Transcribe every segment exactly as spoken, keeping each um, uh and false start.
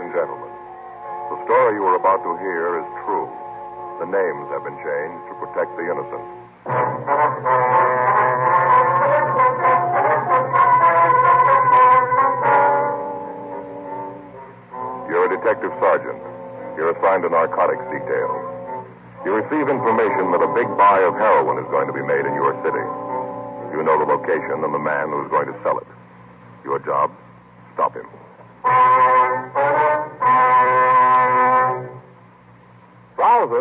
and gentlemen, the story you are about to hear is true. The names have been changed to protect the innocent. You're a detective sergeant. You're assigned to narcotics detail. You receive information that a big buy of heroin is going to be made in your city. You know the location and the man who's going to sell it. Your job? Stop him. Thousand.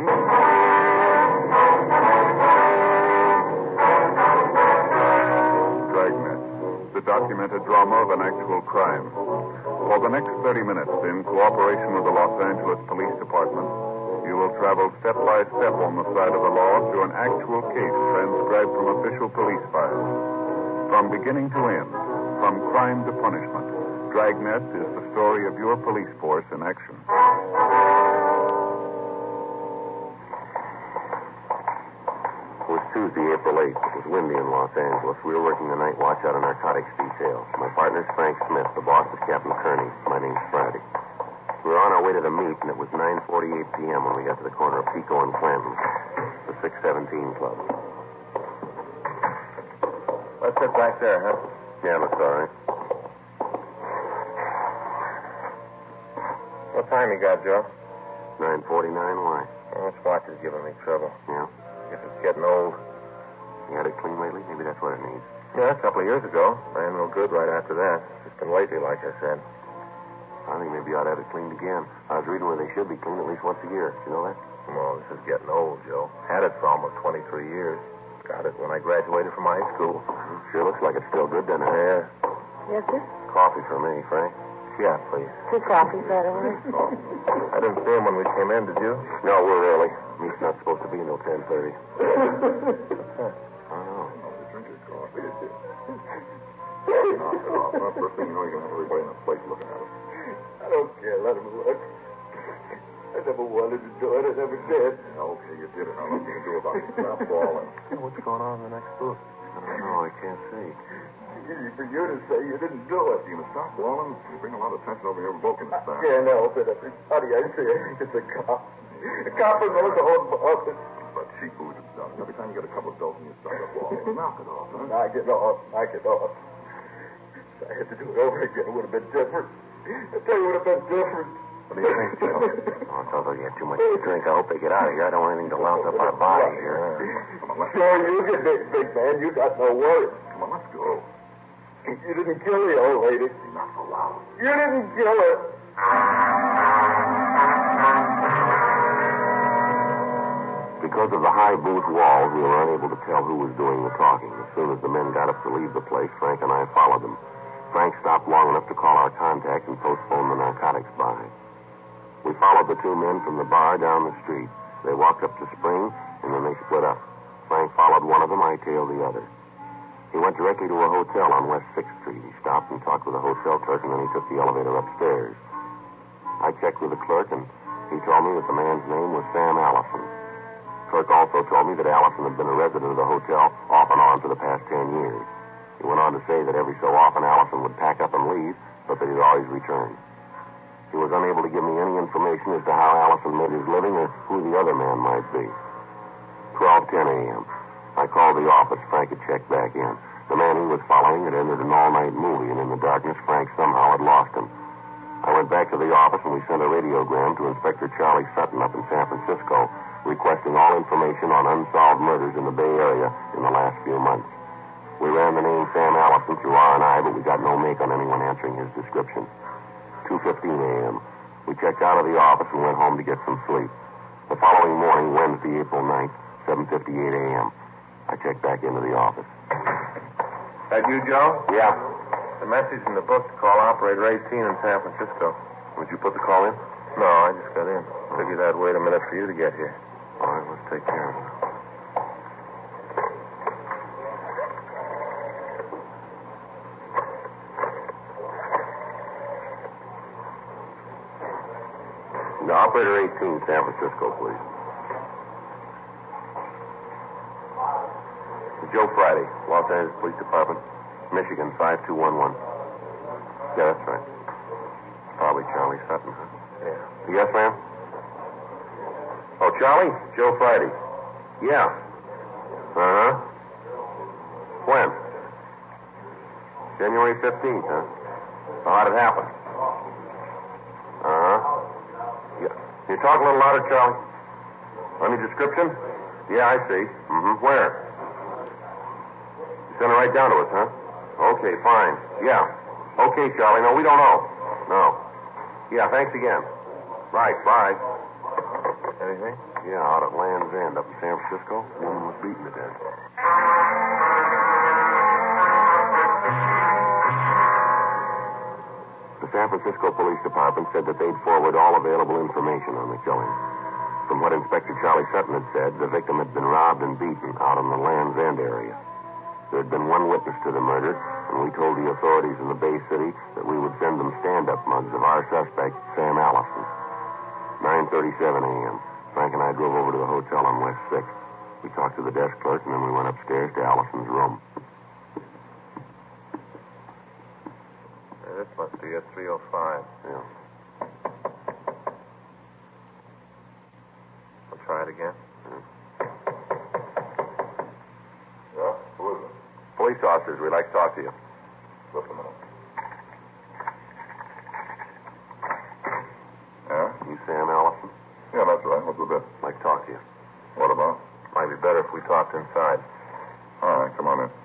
Dragnet, the documented drama of an actual crime. For the next thirty minutes, in cooperation with the Los Angeles Police Department, you will travel step by step on the side of the law through an actual case transcribed from official police files. From beginning to end, from crime to punishment, Dragnet is the story of your police force in action. It was Tuesday, April eighth. It was windy in Los Angeles. We were working the night watch out of narcotics detail. My partner's Frank Smith. The boss is Captain Kearney. My name's Friday. We were on our way to the meet, and it was nine forty-eight p.m. when we got to the corner of Pico and Clanton, the six seventeen Club. Let's sit back there, huh? Yeah, that's all right. What time you got, Joe? nine forty-nine, why? Oh, this watch is giving me trouble. Yeah? Guess it's getting old. You had it clean lately? Maybe that's what it needs. Yeah, a couple of years ago. Ran real good right after that. Just been lazy, like I said. I think maybe you ought to have it cleaned again. I was reading where they should be cleaned at least once a year. You know that? Well, this is getting old, Joe. Had it for almost twenty-three years. Got it when I graduated from high school. Sure looks like it's still good, doesn't it? Yeah. Yes, sir? Coffee for me, Frank. Yeah, please. Two coffees, by the way. I didn't see him when we came in, did you? No, we're early. Meet's not supposed to be until ten thirty. What's that? I don't know. Drink your coffee. Knock it off. Well, first thing you know, you're going to have everybody in the place looking at us. I don't care. Let him look. I never wanted to do it. I never did. Okay, you did it. Now, nothing you can do about it. Stop bawling. Hey, what's going on in the next booth? I don't know. I can't see. Easy for you to say you didn't do it. You stop bawling. You bring a lot of attention over here revoking the staff. Can't help it. Everybody I see, I think it's a cop. The cop is on the whole office. But cheap food is done. Every time you get a couple of dozen, you start to bawl. Knock it off, huh? Knock it off. Knock it off. If I had to do it over again, it would have been different. I tell you, it would have been different. What do you think, Joe? Oh, it's although you had too much to drink. I hope they get out of here. I don't want anything to lounge up our body here. Come on, let's Sure, you get big, big man. You got no worries. Come on, let's go. You didn't kill the old lady. Not so loud. You didn't kill her. Because of the high booth walls, we were unable to tell who was doing the talking. As soon as the men got up to leave the place, Frank and I followed them. Frank stopped long enough to call our contact and postpone the narcotics buy. We followed the two men from the bar down the street. They walked up to Spring, and then they split up. Frank followed one of them. I tailed the other. He went directly to a hotel on West sixth Street. He stopped and talked with the hotel clerk, and then he took the elevator upstairs. I checked with the clerk, and he told me that the man's name was Sam Allison. The clerk also told me that Allison had been a resident of the hotel off and on for the past ten years. He went on to say that every so often Allison would pack up and leave, but that he'd always return. He was unable to give me any information as to how Allison made his living or who the other man might be. twelve ten a.m. I called the office. Frank had checked back in. The man he was following had entered an all-night movie, and in the darkness, Frank somehow had lost him. I went back to the office, and we sent a radiogram to Inspector Charlie Sutton up in San Francisco, requesting all information on unsolved murders in the Bay Area in the last few months. We ran the name Sam Allison through R and I, but we got no make on anyone answering his description. two fifteen a.m. We checked out of the office and went home to get some sleep. The following morning, Wednesday, April ninth, seven fifty-eight a.m., I checked back into the office. That you, Joe? Yeah. The message in the book to call operator eighteen in San Francisco. Would you put the call in? No, I just got in. Figured I'd wait a minute for you to get here. All right, let's take care of it. The operator eighteen, San Francisco, please. Joe Friday, Los Angeles Police Department, Michigan, five two one one. Yeah, that's right. Probably Charlie Sutton, huh? Yes, ma'am? Oh, Charlie? Joe Friday. Yeah. Uh-huh. When? January fifteenth, huh? So how'd it happen? Uh-huh. Yeah. Can you talk a little louder, Charlie? Any description? Yeah, I see. Mm-hmm. Where? You sent it right down to us, huh? Okay, fine. Yeah. Okay, Charlie. No, we don't know. No. Yeah, thanks again. Right, bye. Anything? Yeah, out at Land's End up in San Francisco. Woman was beaten to death. The San Francisco Police Department said that they'd forward all available information on the killing. From what Inspector Charlie Sutton had said, the victim had been robbed and beaten out in the Land's End area. There had been one witness to the murder, and we told the authorities in the Bay City that we would send them stand-up mugs of our suspect, Sam Allison. nine thirty-seven a.m. Frank and I drove over to the hotel on West sixth. We talked to the desk clerk, and then we went upstairs to Allison's room. This must be at three oh five. Yeah. I'll try it again. Yeah? Who is it? Police officers, we'd like to talk to you. Just a minute. Yeah? You Sam Allison? Yeah, that's right. What's the bit? I'd like to talk to you. What about? Might be better if we talked inside. All right, come on in.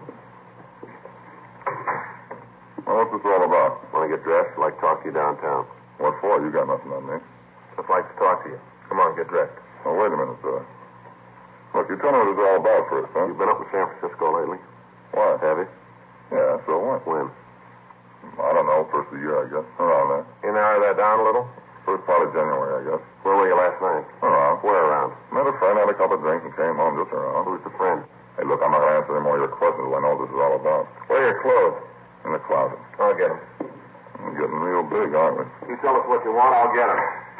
Well, what's this all about? Want to get dressed? I'd like to talk to you downtown. What for? You got nothing on me. Just like to talk to you. Come on, get dressed. Oh, wait a minute, sir. Look, you tell me what it's all about first, huh? You've been up in San Francisco lately? What? Have you? Yeah, so what? When? I don't know, first of the year, I guess. Around there. You narrow that down a little? First part of January, I guess. Where were you last night? Around. Where around? Met a friend, had a couple of drinks, and came home just around. Who's the friend? Hey, look, I'm not going to answer any more of your questions. I know what this is all about. Where are your clothes? In the closet. I'll get them. We're getting real big, aren't we? You tell us what you want, I'll get 'em.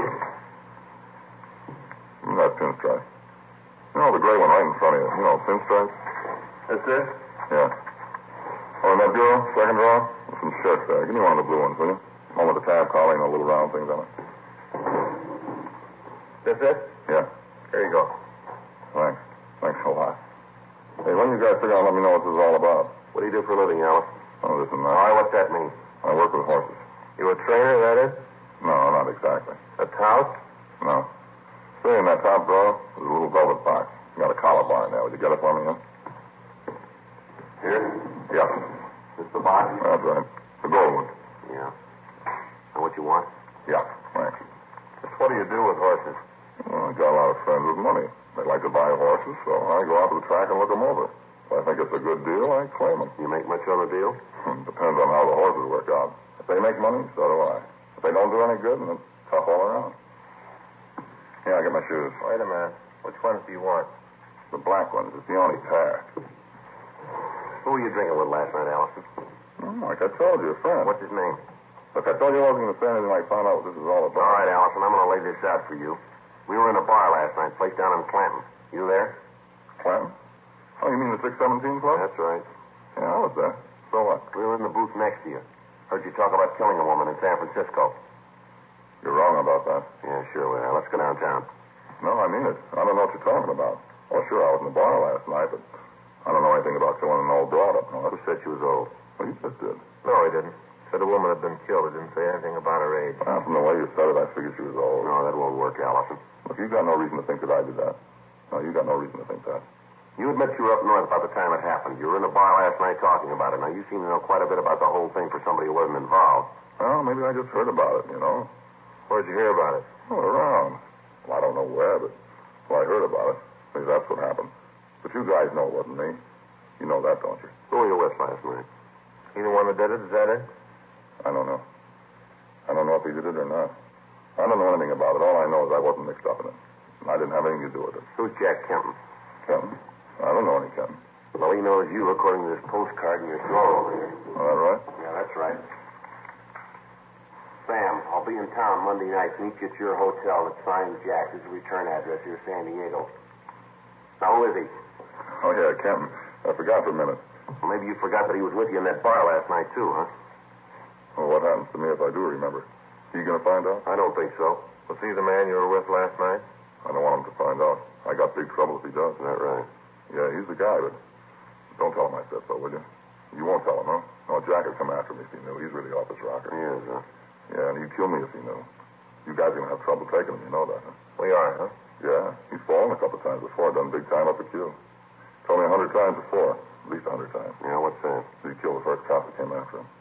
Mm, that pinstripe. You know, the gray one right in front of you. You know, pinstripe? That's this? Yeah. Oh, in that bureau, second drawer, there's some shirts there. Give me one of the blue ones, will you? One with the tab collar and the little round things on it. This it? Yeah. Here you go. Thanks. Thanks a lot. Hey, when you guys figure out, let me know what this is all about. What do you do for a living, Alice? Oh, this and All that. right, what's that mean? I work with horses. You a trainer, that is? No, not exactly. A tout? No. See, in that top drawer, there's a little velvet box. You got a collar bar in there. Would you get it for me, huh? Here? Yeah. This the box? That's right. The gold one. Yeah. And what you want? Yeah. Thanks. Just what do you do with horses? Well, I got a lot of friends with money. They like to buy horses, so I go out to the track and look them over. If I think it's a good deal, I claim them. You make much on the deal? Depends on how the horses work out. If they make money, so do I. If they don't do any good, then it's tough all around. Yeah, I get my shoes. Wait a minute. Which ones do you want? The black ones. It's the only pair. Who were you drinking with last night, Allison? Hmm, like I told you, a friend. What's his name? Look, I told you I wasn't going to say anything like find out what this is all about. All right, Allison, I'm going to lay this out for you. We were in a bar last night, place down in Clanton. You there? Clanton? Oh, you mean the six seventeen club? That's right. Yeah, I was there. So what? We were in the booth next to you. Heard you talk about killing a woman in San Francisco. You're wrong about that. Yeah, sure we are. Let's go downtown. No, I mean it. I don't know what you're talking about. Oh, sure, I was in the bar last night, but I don't know anything about killing an old broad up north. Who said she was old? Well, you just did. No, he didn't. Said a woman had been killed. He didn't say anything about her age. Well, from the way you said it, I figured she was old. No, that won't work, Allison. Look, you got no reason to think that I did that. No, you got no reason to think that. You admit you were up north about the time it happened. You were in a bar last night talking about it. Now, you seem to know quite a bit about the whole thing for somebody who wasn't involved. Well, maybe I just heard about it, you know. Where'd you hear about it? Oh, around. Well, I don't know where, but well, I heard about it. Maybe that's what happened. But you guys know it wasn't me. You know that, don't you? Who were you with last night? He the one that did it? Is that it? I don't know. I don't know if he did it or not. I don't know anything about it. All I know is I wasn't mixed up in it. And I didn't have anything to do with it. Who's Jack Kenton? Kenton? I don't know any Kenton. Well, he knows you according to this postcard in your drawer over here. Is that right? Yeah, that's right. Sam, I'll be in town Monday night. Meet you at your hotel at signed Jack. This is a return address here, San Diego. Now, who is he? Oh, yeah, Kenton. I forgot for a minute. Well, maybe you forgot that he was with you in that bar last night, too, huh? Well, what happens to me if I do remember? You going to find out? I don't think so. Was he the man you were with last night? I don't want him to find out. I got big trouble if he does. Is that right? Yeah, he's the guy, but don't tell him I said so, will you? You won't tell him, huh? No, Jack would come after me if he knew. He's really off his rocker. He is, huh? Yeah, and he'd kill me if he knew. You guys are going to have trouble taking him, you know that, huh? We are, huh? Yeah, he's fallen a couple times before, done big time up at Q. Told me a hundred times before, at least a hundred times. Yeah, what's that? He killed the first cop that came after him.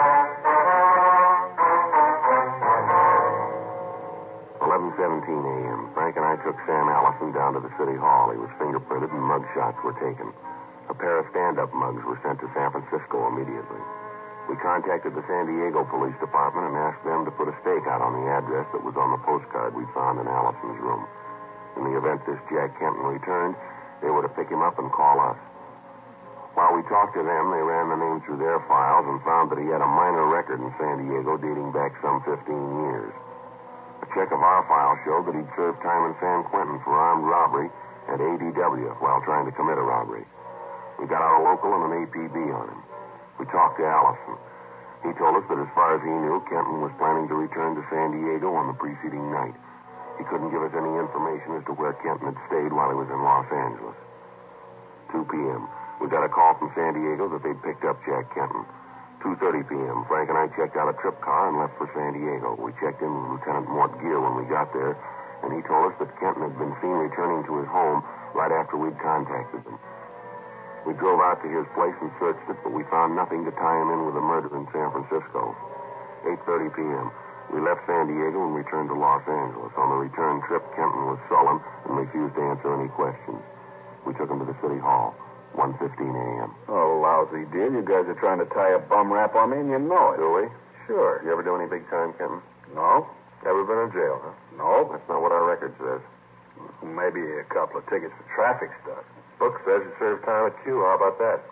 eleven seventeen a.m. Frank and I took Sam Allison down to the city hall. He was fingerprinted and mug shots were taken. A pair of stand-up mugs were sent to San Francisco immediately. We contacted the San Diego Police Department and asked them to put a stake out on the address that was on the postcard we found in Allison's room. In the event this Jack Kenton returned, they were to pick him up and call us. While we talked to them, they ran the name through their files and found that he had a minor record in San Diego dating back some fifteen years. A check of our file showed that he'd served time in San Quentin for armed robbery and A D W while trying to commit a robbery. We got out a local and an A P B on him. We talked to Allison. He told us that as far as he knew, Kenton was planning to return to San Diego on the preceding night. He couldn't give us any information as to where Kenton had stayed while he was in Los Angeles. two p.m. We got a call from San Diego that they'd picked up Jack Kenton. two thirty p.m. Frank and I checked out a trip car and left for San Diego. We checked in with Lieutenant Mort Gear when we got there, and he told us that Kenton had been seen returning to his home right after we'd contacted them. We drove out to his place and searched it, but we found nothing to tie him in with a murder in San Francisco. eight thirty p.m. We left San Diego and returned to Los Angeles. On the return trip, Kenton was sullen and refused to answer any questions. We took him to the city hall. one fifteen a.m. Oh, lousy deal. You guys are trying to tie a bum rap on me, and you know it. Do we? Sure. You ever do any big time, Kenton? No? Ever been in jail, huh? No. That's not what our record says. Maybe a couple of tickets for traffic stuff. Book says you served time at Q. How about that?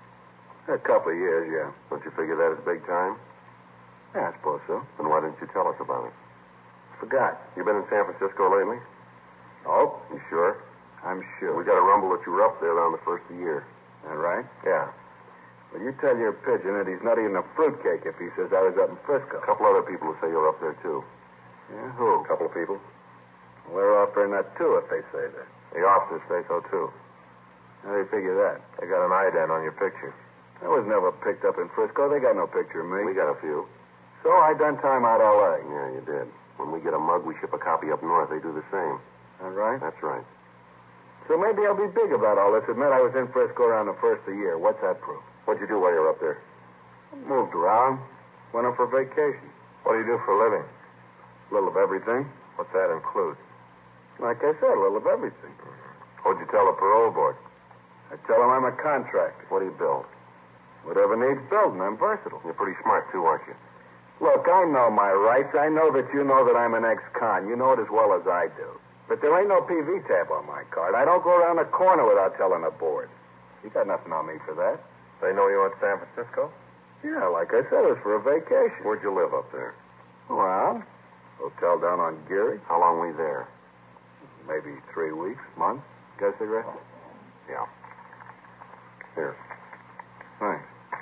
A couple of years, yeah. Don't you figure that as big time? Yeah, I suppose so. Then why didn't you tell us about it? Forgot. You been in San Francisco lately? Oh? You sure? I'm sure. We got a rumble that you were up there around the first of the year. That right? Yeah. Well, you tell your pigeon that he's not eating a fruitcake if he says I was up in Frisco. A couple other people who say you're up there, too. Yeah, who? A couple of people. Well, they're offering that, too, if they say that. The officers say so, too. How do you figure that? They got an ident on your picture. I was never picked up in Frisco. They got no picture of me. We got a few. So I done time out L A. Yeah, you did. When we get a mug, we ship a copy up north. They do the same. That right? That's right. So maybe I'll be big about all this. Admit I was in Frisco around the first of the year. What's that proof? What'd you do while you were up there? Moved around. Went up for vacation. What do you do for a living? A little of everything. What's that include? Like I said, a little of everything. What'd you tell the parole board? I tell them I'm a contractor. What do you build? Whatever needs building. I'm versatile. You're pretty smart, too, aren't you? Look, I know my rights. I know that you know that I'm an ex-con. You know it as well as I do. But there ain't no P V tab on my card. I don't go around the corner without telling the board. You got nothing on me for that. They know you went to San Francisco? Yeah, like I said, it was for a vacation. Where'd you live up there? Well, hotel down on Geary. How long were you there? Maybe three weeks, month. Got a cigarette? Yeah. Here. Thanks.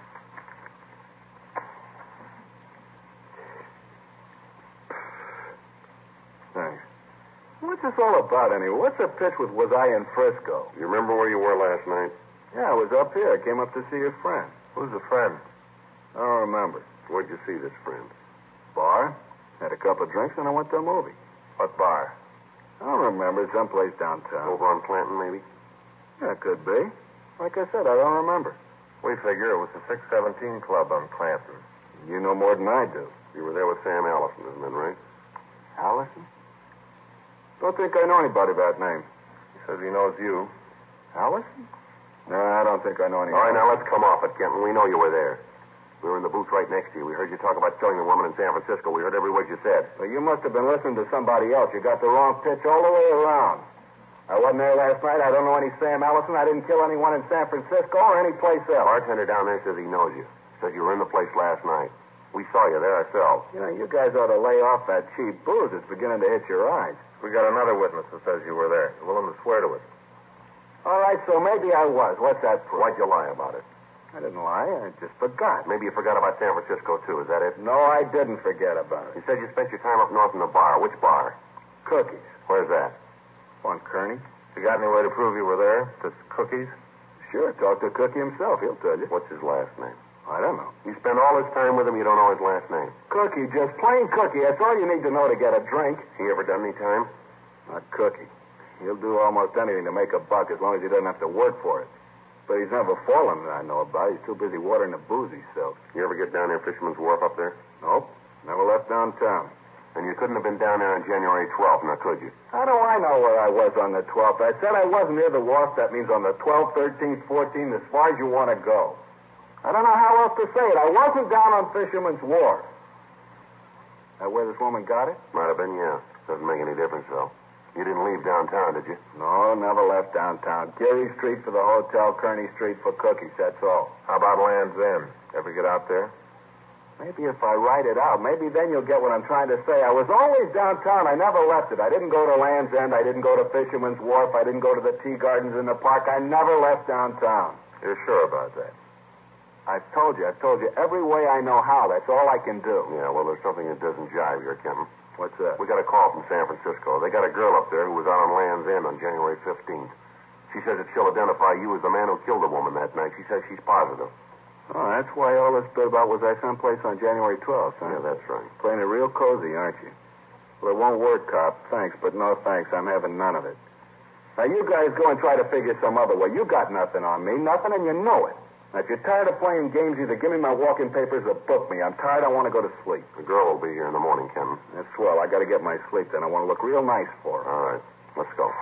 Thanks. What's this all about, anyway? What's the pitch with was I in Frisco? You remember where you were last night? Yeah, I was up here. I came up to see your friend. Who's the friend? I don't remember. Where'd you see this friend? Bar. Had a couple of drinks, and I went to a movie. What bar? I don't remember. Someplace downtown. Over on Clanton, maybe? Yeah, could be. Like I said, I don't remember. We figure it was the six seventeen Club on Clanton. You know more than I do. You were there with Sam Allison, isn't that right? Allison? Don't think I know anybody by that name. He says he knows you. Allison? No, I don't think I know anybody. All right, now let's come off it, Kenton. We know you were there. We were in the booth right next to you. We heard you talk about killing the woman in San Francisco. We heard every word you said. Well, you must have been listening to somebody else. You got the wrong pitch all the way around. I wasn't there last night. I don't know any Sam Allison. I didn't kill anyone in San Francisco or any place The else. bartender down there says he knows you. Says you were in the place last night. We saw you there ourselves. You know, you guys ought to lay off that cheap booze. It's beginning to hit your eyes. We got another witness that says you were there. Willing to swear to it. All right, so maybe I was. What's that proof? Why'd you lie about it? I didn't lie. I just forgot. Maybe you forgot about San Francisco, too. Is that it? No, I didn't forget about it. You said you spent your time up north in the bar. Which bar? Cookies. Where's that? On Kearney. You got any way to prove you were there? Just cookies? Sure, talk to Cookie himself. He'll tell you. What's his last name? I don't know. You spend all this time with him, you don't know his last name. Cookie, just plain Cookie. That's all you need to know to get a drink. He ever done any time? Not Cookie. He'll do almost anything to make a buck as long as he doesn't have to work for it. But he's never fallen that I know about. He's too busy watering the booze he sells. You ever get down there, Fisherman's Wharf up there? Nope. Never left downtown. And you couldn't have been down there on January twelfth, now could you? How do I know where I was on the twelfth? I said I wasn't near the wharf. That means on the twelfth, thirteenth, fourteenth, as far as you want to go. I don't know how else to say it. I wasn't down on Fisherman's Wharf. That where this woman got it? Might have been, yeah. Doesn't make any difference, though. You didn't leave downtown, did you? No, never left downtown. Geary Street for the hotel, Kearney Street for cookies, that's all. How about Land's End? Ever get out there? Maybe if I write it out, maybe then you'll get what I'm trying to say. I was always downtown. I never left it. I didn't go to Land's End. I didn't go to Fisherman's Wharf. I didn't go to the tea gardens in the park. I never left downtown. You're sure about that? I've told you. I've told you every way I know how. That's all I can do. Yeah, well, there's something that doesn't jive here, Kenton. What's that? We got a call from San Francisco. They got a girl up there who was out on Land's End on January fifteenth. She says that she'll identify you as the man who killed the woman that night. She says she's positive. Oh, that's why all this bit about was I someplace on January twelfth, huh? Yeah, that's right. Playing it real cozy, aren't you? Well, it won't work, cop. Thanks, but no thanks. I'm having none of it. Now, you guys go and try to figure some other way. You got nothing on me, nothing, and you know it. Now, if you're tired of playing games, either give me my walking papers or book me. I'm tired. I want to go to sleep. The girl will be here in the morning, Kenton. That's swell. I got to get my sleep then. I want to look real nice for her. All right. Let's go.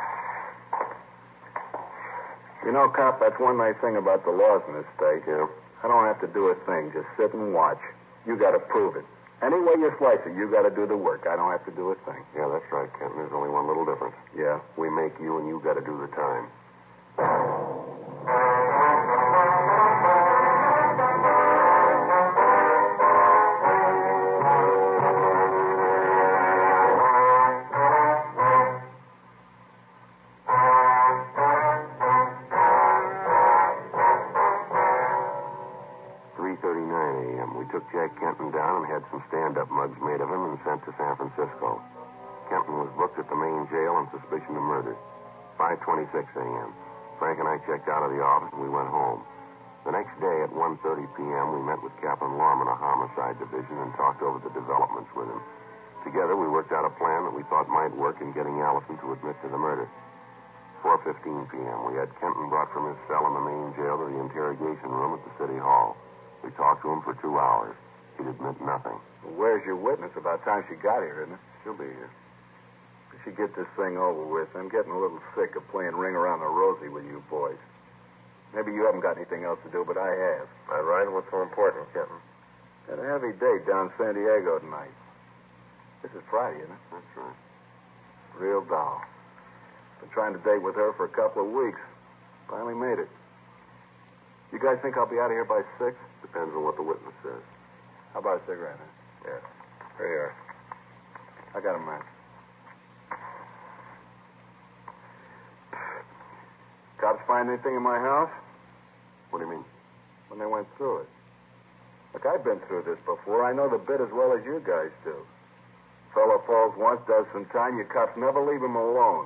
You know, cop, that's one nice thing about the laws in this state. Yeah? I don't have to do a thing. Just sit and watch. You got to prove it. Any way you slice it, you got to do the work. I don't have to do a thing. Yeah, that's right, Kenton. There's only one little difference. Yeah? We make you, and you got to do the time. three thirty-nine a.m. We took Jack Kenton down and had some stand-up mugs made of him and sent to San Francisco. Kenton was booked at the main jail on suspicion of murder. five twenty-six a.m. Frank and I checked out of the office and we went home. The next day at one thirty p.m. we met with Captain Lorman of Homicide Division and talked over the developments with him. Together we worked out a plan that we thought might work in getting Allison to admit to the murder. four fifteen p.m. we had Kenton brought from his cell in the main jail to the interrogation room at the city hall. We talked to him for two hours. He'd admit nothing. Well, where's your witness? About time she got here, isn't it? She'll be here. We should get this thing over with. I'm getting a little sick of playing ring around the rosy with you boys. Maybe you haven't got anything else to do, but I have. All right. What's so important, Kenton? Got a heavy date down San Diego tonight. This is Friday, isn't it? That's right. Real doll. Been trying to date with her for a couple of weeks. Finally made it. You guys think I'll be out of here by six? Depends on what the witness says. How about a cigarette, huh? Yeah. Here you are. I got a match. Cops find anything in my house? What do you mean? When they went through it. Look, I've been through this before. I know the bit as well as you guys do. Fellow falls once, does some time. You cops never leave him alone.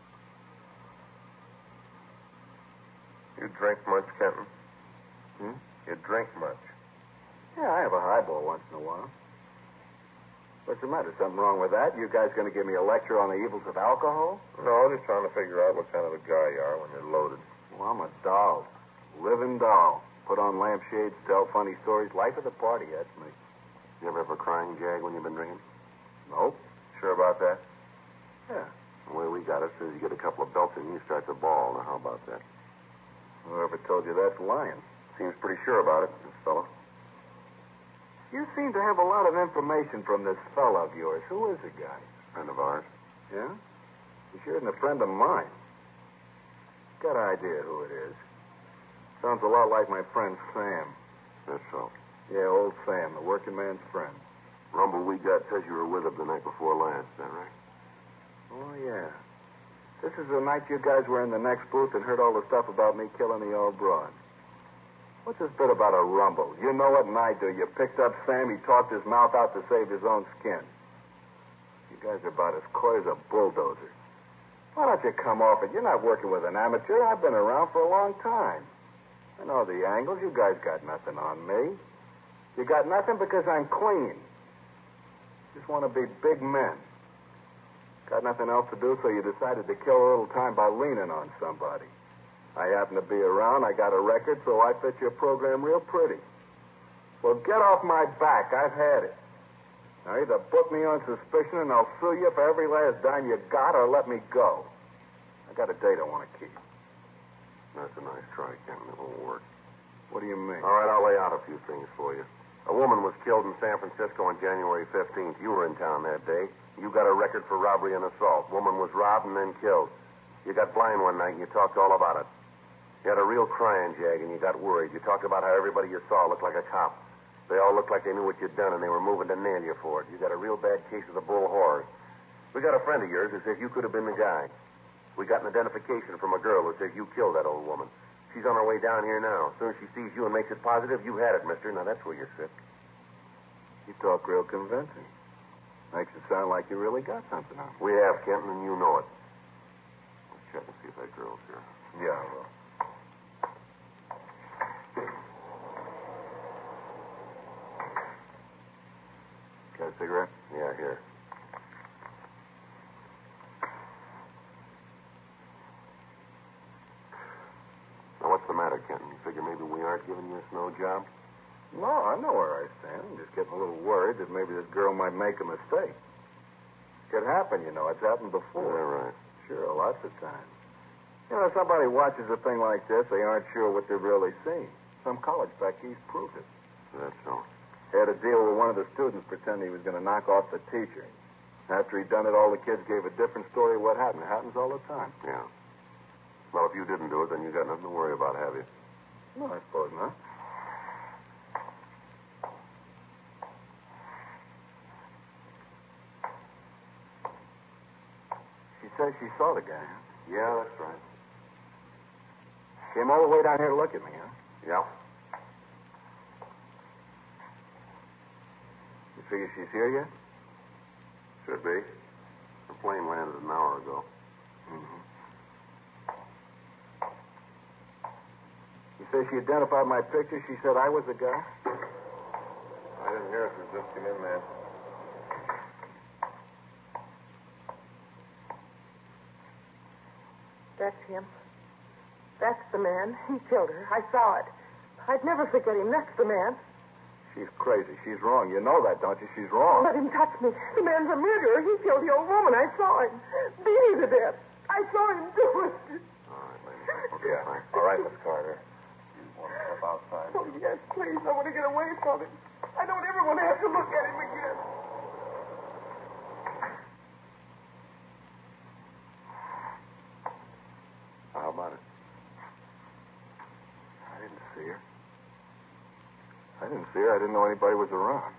You drink much, Kenton? Hmm? You drink much? Yeah, I have a highball once in a while. What's the matter? Something wrong with that? You guys going to give me a lecture on the evils of alcohol? No, just trying to figure out what kind of a guy you are when you're loaded. Well, I'm a doll. Living doll. Put on lampshades, tell funny stories. Life of the party, that's me. You ever have a crying jag when you've been drinking? Nope. Sure about that? Yeah. The way we got it says you get a couple of belts and you start to bawl. Now, how about that? Whoever told you that's lying. Seems pretty sure about it, this fellow. You seem to have a lot of information from this fellow of yours. Who is the guy? Friend of ours. Yeah? He sure isn't a friend of mine. Got an idea who it is. Sounds a lot like my friend Sam. That's so. Yeah, old Sam, the working man's friend. Rumble we got says you were with him the night before last. Is that right? Oh, yeah. This is the night you guys were in the next booth and heard all the stuff about me killing the old broad. What's this bit about a rumble? You know it and I do. You picked up Sam. He talked his mouth out to save his own skin. You guys are about as coy as a bulldozer. Why don't you come off it? You're not working with an amateur. I've been around for a long time. I know the angles. You guys got nothing on me. You got nothing because I'm clean. Just want to be big men. Got nothing else to do, so you decided to kill a little time by leaning on somebody. I happen to be around. I got a record, so I fit your program real pretty. Well, get off my back. I've had it. Now, either book me on suspicion and I'll sue you for every last dime you got, or let me go. I got a date I want to keep. That's a nice try, Kenton. It won't work. What do you mean? All right, I'll lay out a few things for you. A woman was killed in San Francisco on January fifteenth. You were in town that day. You got a record for robbery and assault. Woman was robbed and then killed. You got blind one night and you talked all about it. You had a real crying jag and you got worried. You talked about how everybody you saw looked like a cop. They all looked like they knew what you'd done and they were moving to nail you for it. You got a real bad case of the bull horrors. We got a friend of yours who says you could have been the guy. We got an identification from a girl who says you killed that old woman. She's on her way down here now. As soon as she sees you and makes it positive, you had it, mister. Now, that's where you're sick. You talk real convincing. Makes it sound like you really got something on me. We have, Kenton, and you know it. Let's check and see if that girl's here. Yeah, well. Got a cigarette? Yeah, here. Now, what's the matter, Kenton? You figure maybe we aren't giving you a snow job? No, I know where I stand. I'm just getting a little worried that maybe this girl might make a mistake. Could happen, you know. It's happened before. Yeah, right. Sure, lots of times. You know, if somebody watches a thing like this, they aren't sure what they've really seen. Some college back east proved it. That's so. Had a deal with one of the students pretending he was going to knock off the teacher. After he'd done it, all the kids gave a different story of what happened. It happens all the time. Yeah. Well, if you didn't do it, then you got nothing to worry about, have you? No, I suppose not. She says she saw the guy, huh? Yeah, that's right. Came all the way down here to look at me, huh? Yeah. You figure she's here yet? Should be. The plane landed an hour ago. Mm-hmm. You say she identified my picture? She said I was the guy? I didn't hear it. It just came in there. That's him. That's the man. He killed her. I saw it. I'd never forget him. That's the man. She's crazy. She's wrong. You know that, don't you? She's wrong. Let him touch me. The man's a murderer. He killed the old woman. I saw him. Beat him to death. I saw him do it. All right, lady. Okay, Yeah. fine. All right, Miss Carter. You want to step outside? Oh, yes, please. I want to get away from him. I don't ever want to have to look at him again. How about it? I didn't see her. I didn't see her. I didn't know anybody was around.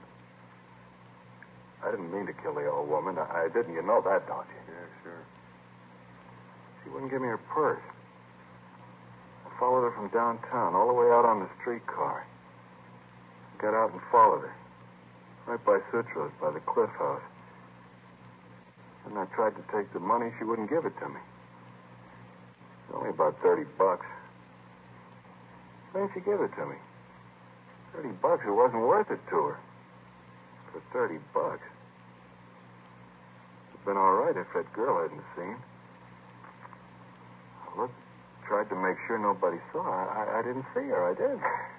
I didn't mean to kill the old woman. I, I didn't. You know that, don't you? Yeah, sure. She wouldn't give me her purse. I followed her from downtown all the way out on the streetcar. Got out and followed her. Right by Sutro's, by the Cliff House. And I tried to take the money. She wouldn't give it to me. Only about thirty bucks. Why didn't she give it to me? Thirty bucks, it wasn't worth it to her. For thirty bucks. It'd been all right if that girl hadn't seen. I looked, tried to make sure nobody saw her. I, I didn't see her. I did.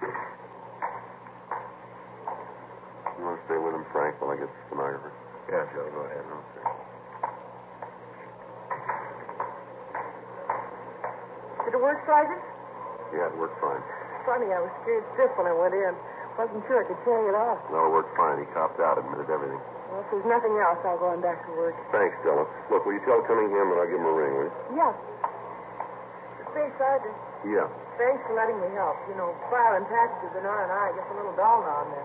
You want to stay with him, Frank, while I get the stenographer? Yeah, Joe, go ahead. Okay. Did it work, Sergeant? Yeah, it worked fine. Funny, I was scared stiff when I went in. Wasn't sure I could carry it off. No, it worked fine. He copped out, admitted everything. Well, if there's nothing else, I'll go on back to work. Thanks, Della. Look, will you tell Cunningham that I'll give him a ring, will you? Yeah. Say, Sergeant, Yeah. thanks for letting me help. You know, filing taxes and R and I gets a little dull now and then.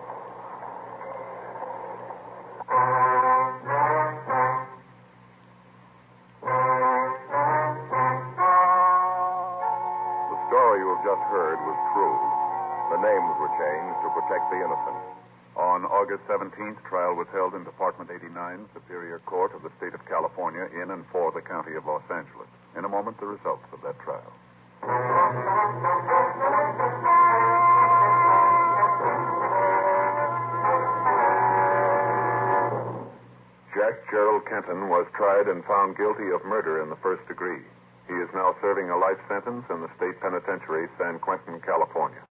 The story you have just heard was true. The names were changed to protect the innocent. On August seventeenth, trial was held in Department eighty-nine, Superior Court of the State of California, in and for the County of Los Angeles. In a moment, the results of that trial. Jack Gerald Kenton was tried and found guilty of murder in the first degree. He is now serving a life sentence in the state penitentiary, San Quentin, California.